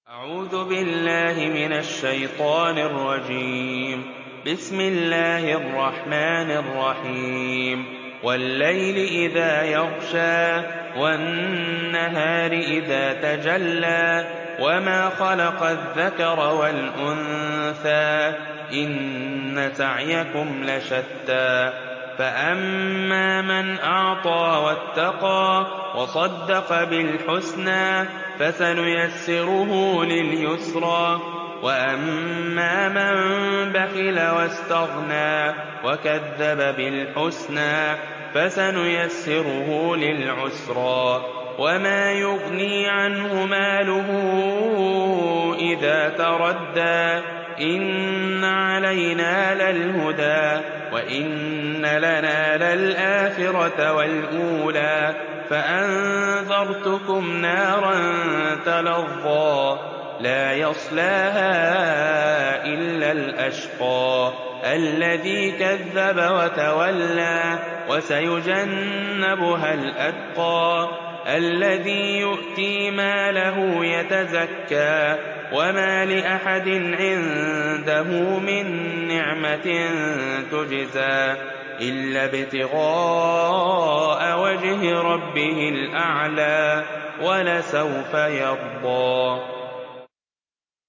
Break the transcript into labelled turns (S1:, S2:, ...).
S1: أعوذ بالله من الشيطان الرجيم. بسم الله الرحمن الرحيم. والليل إذا يغشى والنهار إذا تجلى وما خلق الذكر والأنثى إن سعيكم لشتى فأما من أعطى واتقى وصدق بالحسنى فسنيسره لليسرى وأما من بخل واستغنى وكذب بالحسنى فسنيسره للعسرى وما يغني عنه ماله إذا تردى إن علينا للهدى وإن لنا للآخرة والأولى فأنذرتكم نارا تلظى لا يصلاها إلا الأشقى الذي كذب وتولى وسيجنبها الأتقى الذي يؤتي ماله يتزكى وما لأحد عنده من نعمة تجزى إلا ابتغاء وجه ربه الأعلى ولسوف يرضى.